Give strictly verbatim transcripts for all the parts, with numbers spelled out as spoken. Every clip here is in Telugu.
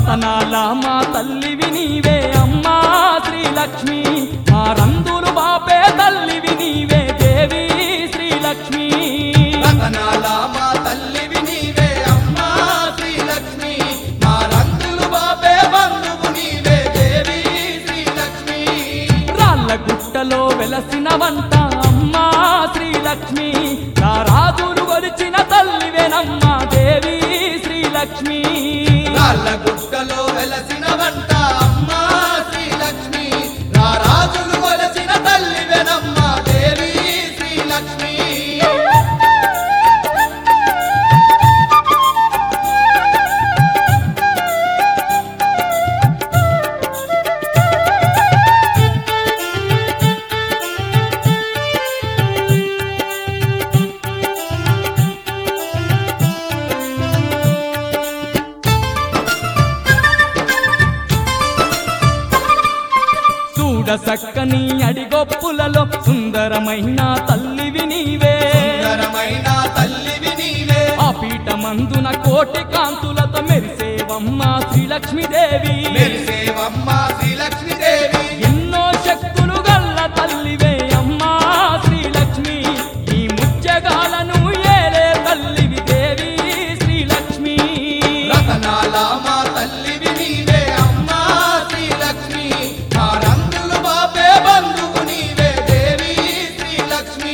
రతనాల మా తల్లివి నీవే అమ్మా శ్రీలక్ష్మి, మా రందులు బాపే తల్లివి నీవే దేవి శ్రీలక్ష్మి. రతనాల మా తల్లివి నీవే అమ్మా శ్రీలక్ష్మి, మా రంగులు బాపే బంధువు నీవే దేవి శ్రీలక్ష్మి. రాళ్ళ గుట్టలో వెలసిన వంట అమ్మా శ్రీలక్ష్మి, రాజులు కొలిచిన తల్లివేనమ్మా దేవి శ్రీలక్ష్మి. రాళ్ళ గుట్టలో వెలసిన వంట అమ్మా శ్రీలక్ష్మి, రారాజులు కొలసిన తల్లివేనమ్మా దేవి శ్రీలక్ష్మి. చక్కని అడిగొప్పులలో సుందరమైన తల్లివి నీవే, సుందరమైన తల్లివి నీవే. ఆ పీఠమందున కోటి కాంతులతో మెరిసేవమ్మ శ్రీలక్ష్మీదేవి, మెరిసేవమ్మా శ్రీలక్ష్మీదేవి. ఎన్నో శక్తులు గల్ల తల్లివే అమ్మా శ్రీలక్ష్మి, ఈ ముత్యగాలను ఏలే తల్లివి దేవి శ్రీలక్ష్మి. రతనాల మా తల్లివి నీవే అమ్మా శ్రీలక్ష్మి, మా రంగులు బాపే బంధువు నీవే దేవి శ్రీలక్ష్మి.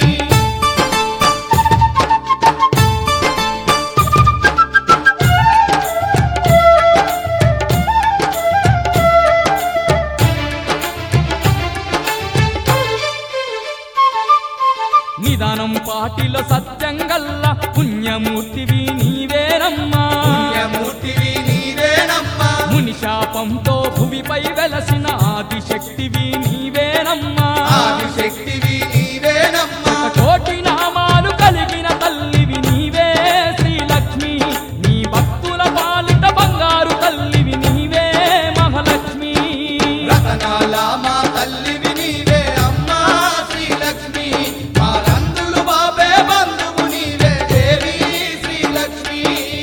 నిదానం పాటిలో సత్యంగల్ల పుణ్యమూర్తివి నీవేనమ్మా, పుణ్యమూర్తివి నీవేనమ్మా. ముని శాపంతో భువిపై వెలసిన ఆదిశక్తివి నీవేనమ్మా, ఆదిశక్తివి నీవేనమ్మా. కోటి నామాలు కలిగిన తల్లివి నీవే శ్రీలక్ష్మి, నీ భక్తుల పాలిట బంగారు తల్లివి నీవే మహాలక్ష్మి. రతనాల మా తల్లివి నీవే అమ్మా శ్రీలక్ష్మి, మా రంగులు బాపే బంధువు నీవే దేవి శ్రీలక్ష్మి.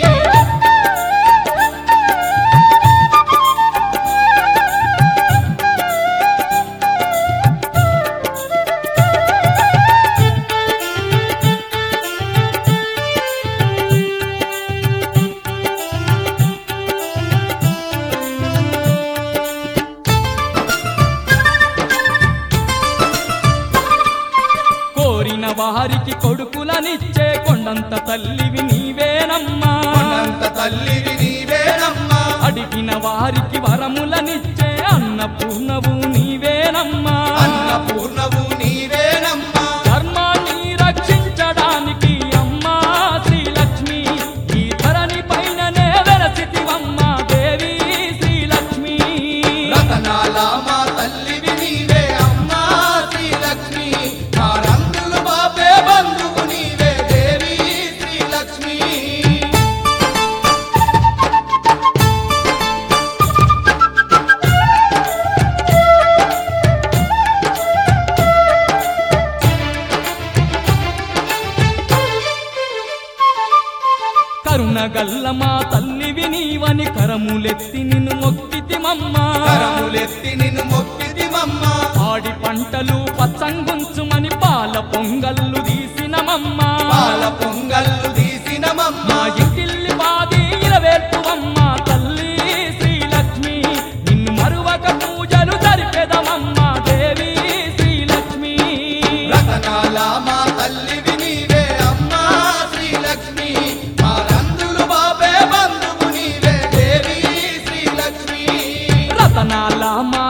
కోరిన వారికి కొడుకులనిచ్చే కొండంత తల్లివి నీవేనమ్మా, కొండంత తల్లివి నీవేనమ్మా. అడిగిన వారికి వరములనిచ్చే అన్నపూర్ణవు నీవేనమ్మా, అన్నపూర్ణవు నీవేనమ్మా. ధర్మాన్ని రక్షించడానికి అమ్మా శ్రీలక్ష్మి, ఈ ధరణి పైననే వెలసితివమ్మా దేవి శ్రీలక్ష్మి. రతనాల మా తల్లివి నీవే అమ్మా శ్రీలక్ష్మి, మా రంగులు బాపే బంధువు నీవే దేవి శ్రీలక్ష్మి. కరుణగల్ల మా తల్లివి నీవని కరములెత్తి నిన్ను మొక్కితిమమ్మా, కరములెత్తి నిన్ను మొక్కితిమమ్మా. పాడి పంటలు పచ్చంగుంచుమని పాల పొంగల్లు తీసినమమ్మా, పాల పొంగల్లు తీసినమమ్మా. మా ఇంటిల్లి బాది ఇలవేల్పువమ్మా తల్లి శ్రీలక్ష్మి, నిన్ను మరువక పూజలు జరిపెదమమ్మా దేవి శ్రీలక్ష్మి. రతనాల మా తల్లివి నీవే అమ్మా శ్రీలక్ష్మి, మా రంగులు బాపే బంధువు నీవే దేవి శ్రీలక్ష్మి. రతనాల మా